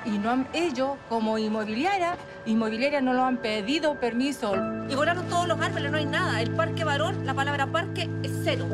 Y no han, ellos, como inmobiliaria no lo han pedido permiso. Y volaron todos los árboles, no hay nada. El Parque Barón, la palabra parque es cero.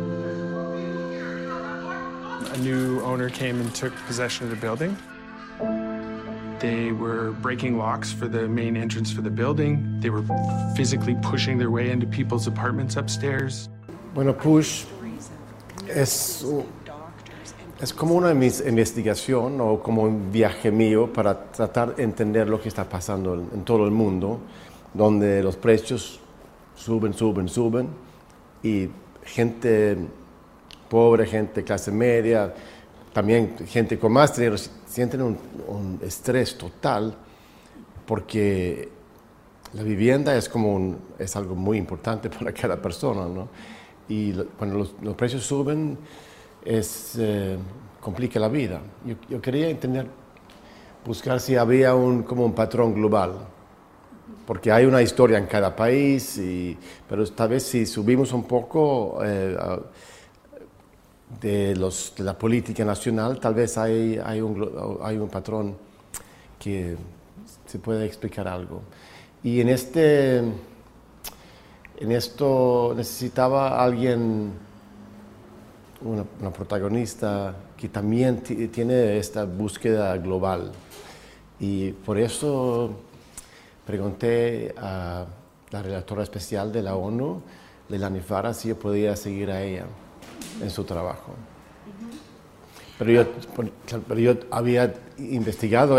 A new owner came and took possession of the building. They were breaking locks for the main entrance for the building. They were physically pushing their way into people's apartments upstairs. Bueno, PUSH es como una investigación o como un viaje mío para tratar de entender lo que está pasando en todo el mundo, donde los precios suben y gente pobre, gente clase media, también gente con más dinero, sienten un estrés total porque la vivienda es algo muy importante para cada persona, ¿no? Y cuando los precios suben, complica la vida. Yo quería buscar si había como un patrón global, porque hay una historia en cada país, pero tal vez si subimos un poco de la política nacional, tal vez hay un patrón que se puede explicar algo. Y en esto necesitaba alguien, una protagonista que también tiene esta búsqueda global. Y por eso pregunté a la relatora especial de la ONU, Leilani Farha, si yo podía seguir a ella en su trabajo. Pero yo había investigado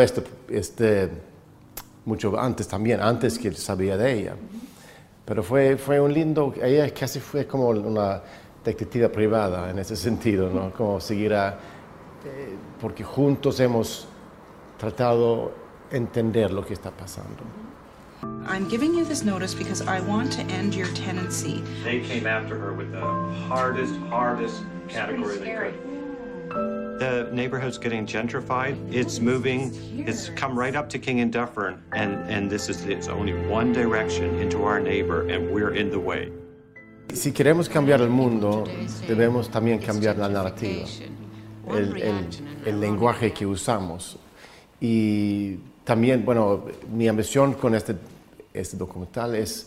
mucho antes también, antes que sabía de ella. Pero fue un lindo, ella casi fue como una detective privada en ese sentido, ¿no? Como seguir porque juntos hemos tratado de entender lo que está pasando. I'm giving you this notice because I want to end your tenancy. They came after her with the hardest category they could. The neighborhood's getting gentrified. It's moving. It's come right up to King and Dufferin, and it's only one direction into our neighbor, and we're in the way. Si queremos cambiar el mundo, debemos también cambiar la narrativa, el lenguaje que usamos. Y también, bueno, mi ambición con este documental es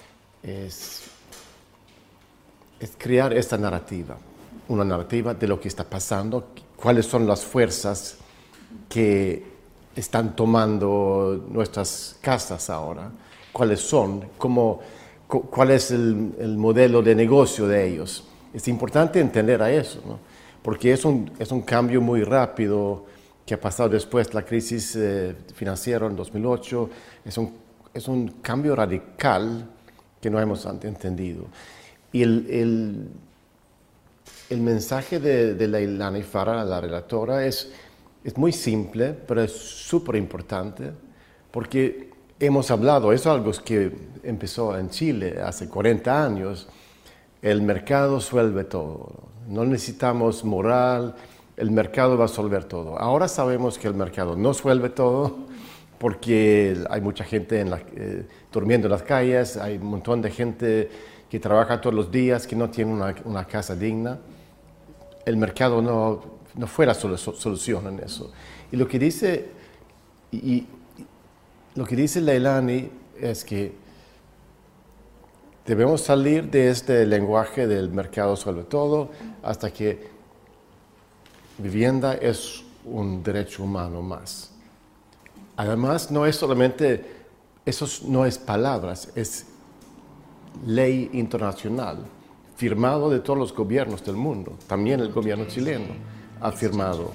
crear esta narrativa, una narrativa de lo que está pasando, cuáles son las fuerzas que están tomando nuestras casas ahora, cuáles son, cuál es el modelo de negocio de ellos. Es importante entender a eso, ¿no? Porque es un cambio muy rápido que ha pasado después de la crisis financiera en 2008. Es un cambio radical que no hemos entendido. Y el mensaje de Leilani Farha, la relatora, es muy simple, pero es súper importante, porque hemos hablado, es algo que empezó en Chile hace 40 años, el mercado suelve todo, no necesitamos moral, el mercado va a resolver todo. Ahora sabemos que el mercado no suelve todo, porque hay mucha gente durmiendo en las calles, hay un montón de gente que trabaja todos los días, que no tiene una casa digna. El mercado no fue la solución en eso. Y lo que dice Leilani es que debemos salir de este lenguaje del mercado sobre todo hasta que vivienda es un derecho humano más. Además, no es solamente, eso no es palabras, es ley internacional, firmado de todos los gobiernos del mundo. También el gobierno chileno ha firmado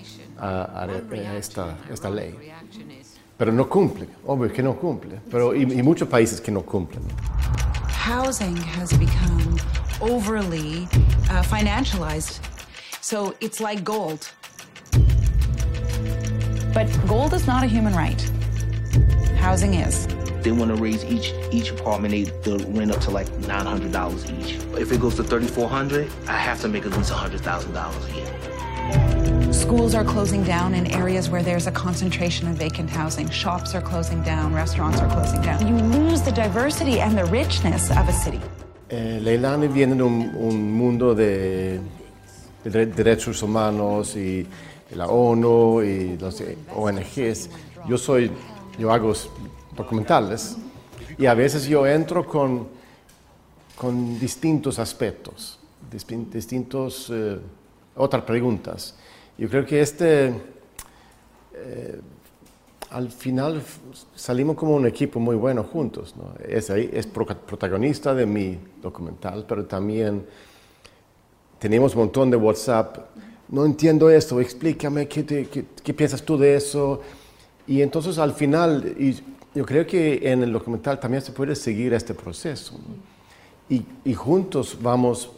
esta ley. Pero no cumple, obvio que no cumple, pero y muchos países que no cumplen. Housing has become overly financialized, so it's like gold. But gold is not a human right. Housing is. They want to raise each apartment, they'll rent up to like $900 each. If it goes to $3,400, I have to make at least $100,000 a year. Schools are closing down in areas where there's a concentration of vacant housing. Shops are closing down, restaurants are closing down. You lose the diversity and the richness of a city. Leilani viene de un mundo de derechos humanos y la ONU y los ONGs. Yo hago documentales y a veces yo entro con distintos aspectos, otras preguntas. Yo creo que al final salimos como un equipo muy bueno juntos, ¿no? Es protagonista de mi documental, pero también tenemos un montón de WhatsApp. No entiendo esto, explícame qué piensas tú de eso. Y entonces al final, yo creo que en el documental también se puede seguir este proceso, ¿no? Y juntos vamos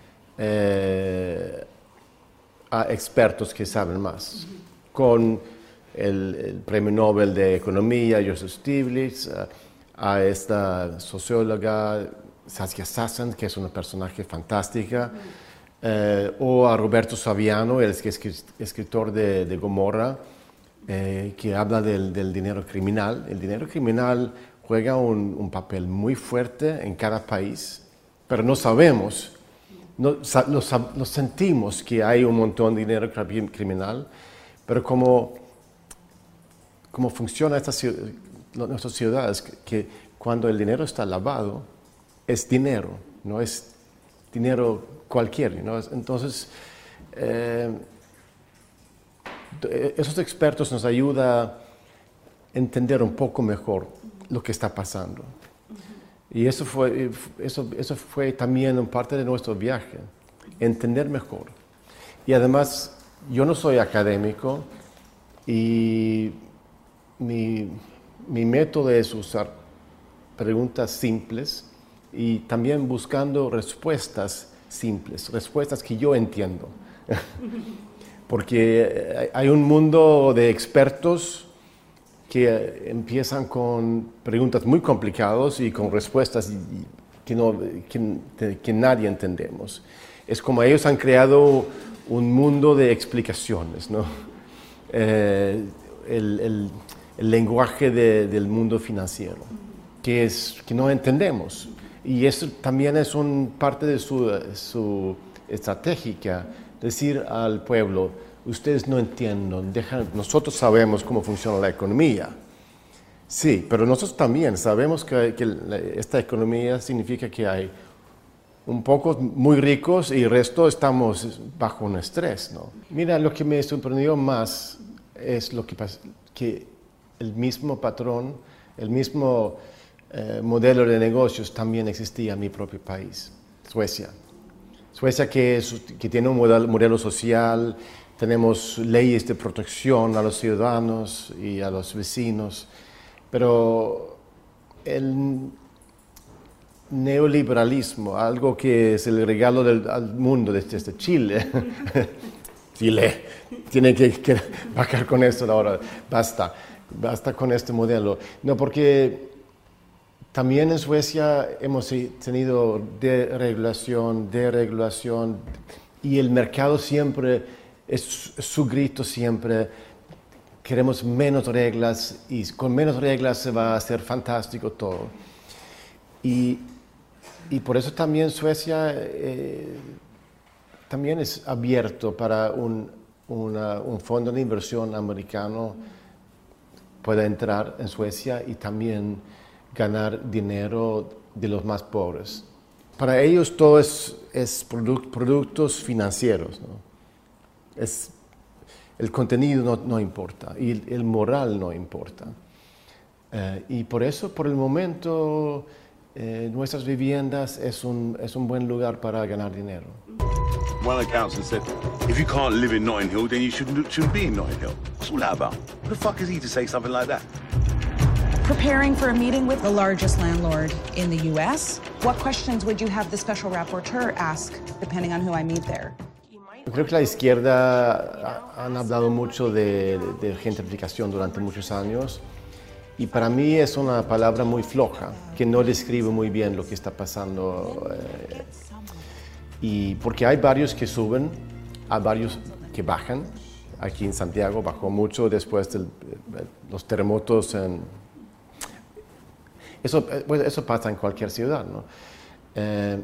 a expertos que saben más, con el Premio Nobel de Economía, Joseph Stiglitz, a esta socióloga Saskia Sassen, que es una personaje fantástica, o a Roberto Saviano, el escritor de Gomorra, que habla del dinero criminal. El dinero criminal juega un papel muy fuerte en cada país, pero no sabemos, no sentimos que hay un montón de dinero criminal, pero como funciona nuestras ciudades, que cuando el dinero está lavado, es dinero, no es dinero cualquier, ¿no? Entonces, esos expertos nos ayudan a entender un poco mejor lo que está pasando. Y eso fue también parte de nuestro viaje, entender mejor. Y además, yo no soy académico y mi método es usar preguntas simples y también buscando respuestas simples, respuestas que yo entiendo. Porque hay un mundo de expertos que empiezan con preguntas muy complicadas y con respuestas que nadie entendemos. Es como ellos han creado un mundo de explicaciones, ¿no? El lenguaje del mundo financiero, que no entendemos. Y eso también es parte de su estrategia, decir al pueblo: ustedes no entienden, nosotros sabemos cómo funciona la economía. Sí, pero nosotros también sabemos que esta economía significa que hay un poco muy ricos y el resto estamos bajo un estrés, ¿no? Mira, lo que me sorprendió más es que el mismo patrón, el mismo modelo de negocios también existía en mi propio país, Suecia. Suecia que tiene un modelo social, tenemos leyes de protección a los ciudadanos y a los vecinos, pero el neoliberalismo, algo que es el regalo al mundo desde Chile, Chile, tiene que bajar con esto ahora, basta con este modelo. No, porque también en Suecia hemos tenido deregulación, y el mercado siempre, es su grito siempre: queremos menos reglas y con menos reglas se va a hacer fantástico todo. Y por eso también Suecia también es abierto para un fondo de inversión americano pueda entrar en Suecia y también ganar dinero de los más pobres. Para ellos todo es productos financieros, ¿no? El contenido no importa y el moral no importa. Y por eso, por el momento, nuestras viviendas es un buen lugar para ganar dinero. One accountant said, if you can't live in Notting Hill, then you shouldn't be in Notting Hill. What's all that about? Who the fuck is he to say something like that? Preparing for a meeting with the largest landlord in the U.S., what questions would you have the special rapporteur ask, depending on who I meet there? Yo creo que la izquierda han hablado mucho de gentrificación durante muchos años, y para mí es una palabra muy floja, que no describe muy bien lo que está pasando. Y porque hay varios que suben, hay varios que bajan. Aquí en Santiago bajó mucho después de los terremotos. Eso pasa en cualquier ciudad, ¿no?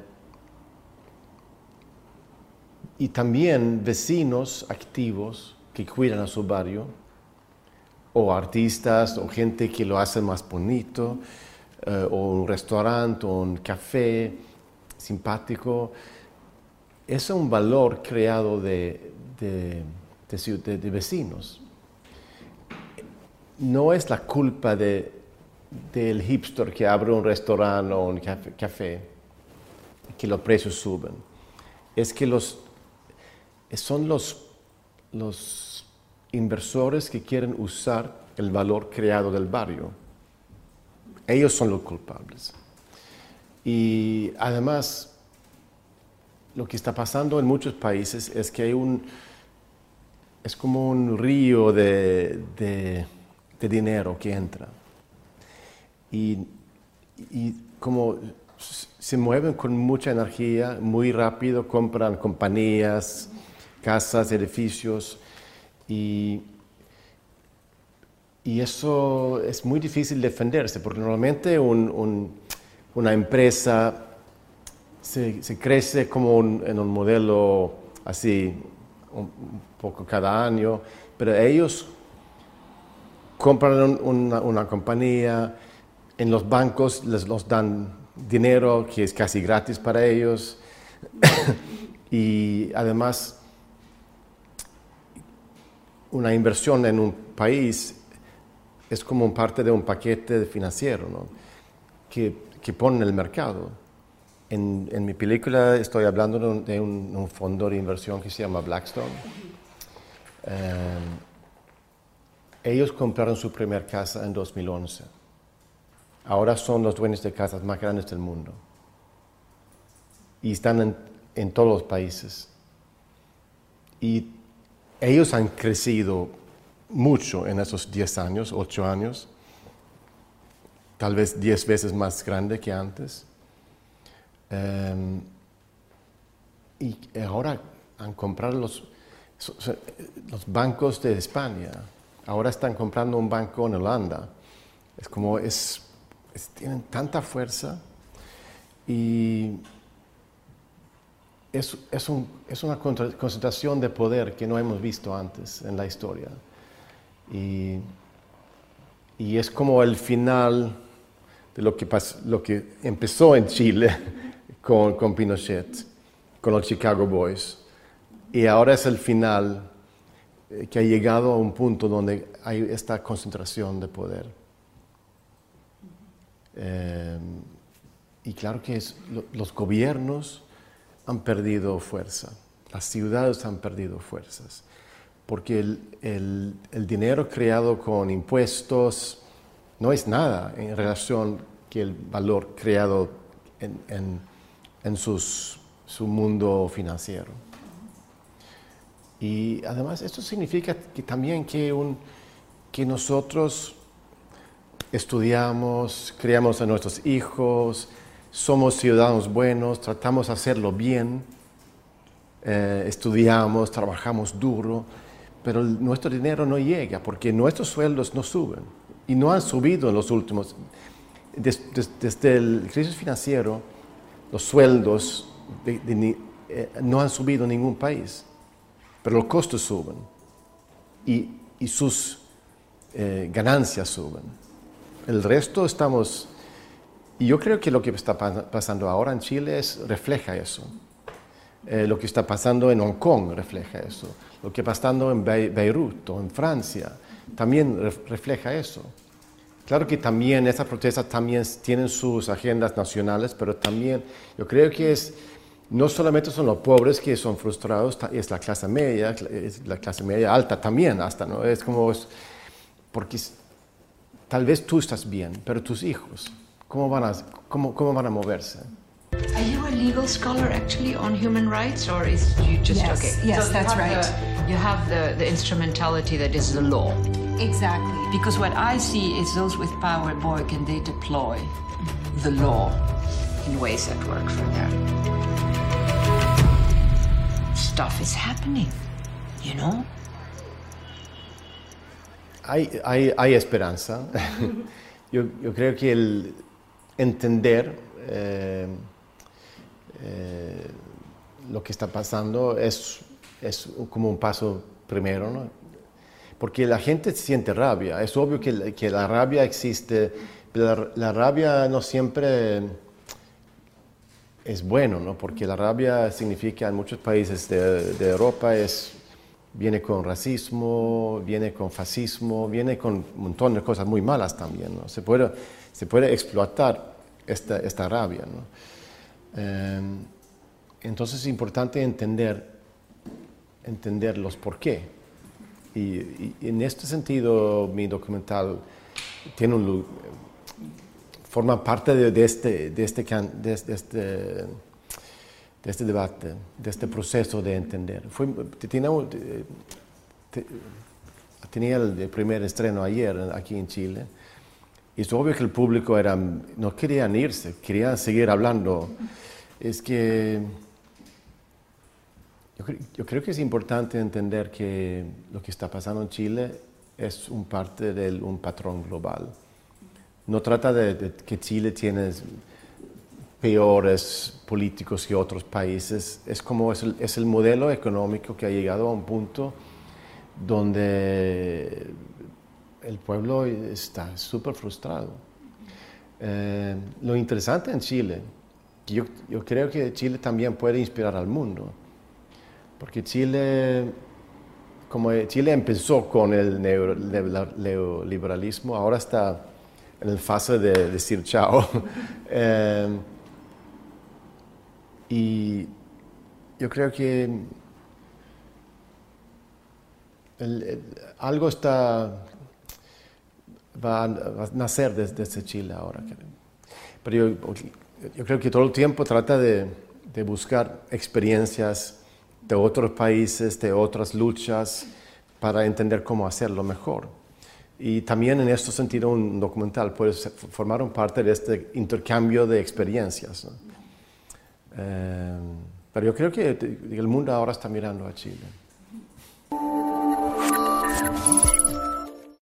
Y también vecinos activos que cuidan a su barrio, o artistas, o gente que lo hace más bonito, o un restaurante, o un café simpático. Es un valor creado de vecinos. No es la culpa del hipster que abre un restaurante o un café que los precios suben. Es que son los inversores que quieren usar el valor creado del barrio. Ellos son los culpables. Y además, lo que está pasando en muchos países es que es como un río de dinero que entra. Y como se mueven con mucha energía, muy rápido, compran compañías, casas, edificios, y eso es muy difícil defenderse, porque normalmente una empresa se crece como en un modelo así, un poco cada año, pero ellos compran una compañía, en los bancos les dan dinero que es casi gratis para ellos y además una inversión en un país es como parte de un paquete financiero, ¿no? que pone en el mercado. En mi película estoy hablando de un fondo de inversión que se llama Blackstone. Ellos compraron su primera casa en 2011. Ahora son los dueños de casas más grandes del mundo. Y están en todos los países. Y ellos han crecido mucho en esos 10 años, 8 años. Tal vez 10 veces más grande que antes. Y ahora han comprado los bancos de España. Ahora están comprando un banco en Holanda. Es como, tienen tanta fuerza y es una concentración de poder que no hemos visto antes en la historia. Y es como el final de lo que empezó en Chile con Pinochet, con los Chicago Boys. Y ahora es el final que ha llegado a un punto donde hay esta concentración de poder. Y claro que los gobiernos han perdido fuerza, las ciudades han perdido fuerzas, porque el dinero creado con impuestos no es nada en relación con el valor creado en su mundo financiero. Y además esto significa que también que nosotros estudiamos, criamos a nuestros hijos, somos ciudadanos buenos, tratamos de hacerlo bien, estudiamos, trabajamos duro, pero nuestro dinero no llega porque nuestros sueldos no suben y no han subido en los últimos. Desde el crisis financiero, los sueldos no han subido en ningún país, pero los costos suben y sus ganancias suben. El resto estamos. Y yo creo que lo que está pasando ahora en Chile refleja eso. Lo que está pasando en Hong Kong refleja eso. Lo que está pasando en Beirut o en Francia también refleja eso. Claro que también esas protestas también tienen sus agendas nacionales, pero también yo creo que no solamente son los pobres que son frustrados, es la clase media alta también hasta, ¿no? Porque tal vez tú estás bien, pero tus hijos, ¿cómo van a moverse? Are you a legal scholar actually on human rights, or is you just Yes, okay? yes, So that's right. You have the instrumentality that is the law. Exactly. Because what I see is those with power, boy, can they deploy the law in ways that work for them. Stuff is happening, you know? Hay esperanza. Yo creo que el entender lo que está pasando es como un paso primero, ¿no? porque la gente siente rabia. Es obvio que la rabia existe, pero la rabia no siempre es bueno, ¿no? Porque la rabia significa en muchos países de Europa viene con racismo, viene con fascismo, viene con un montón de cosas muy malas también, ¿no? Se puede explotar esta rabia, ¿no? Entonces es importante entender los por qué. Y en este sentido mi documental forma parte de este debate, de este proceso de entender. Tenía el primer estreno ayer aquí en Chile, y es obvio que el público no querían irse, querían seguir hablando. Es que yo creo que es importante entender que lo que está pasando en Chile es parte de un patrón global. No trata de que Chile tiene peores políticos que otros países. Es el modelo económico que ha llegado a un punto donde el pueblo está súper frustrado. Lo interesante en Chile, yo creo que Chile también puede inspirar al mundo, porque Chile empezó con el neoliberalismo, ahora está en la fase de decir chao. Y yo creo que algo va a nacer desde Chile ahora. Pero yo creo que todo el tiempo trata de buscar experiencias de otros países, de otras luchas, para entender cómo hacerlo mejor. Y también en este sentido un documental puede formar parte de este intercambio de experiencias, ¿no? Pero yo creo que el mundo ahora está mirando a Chile.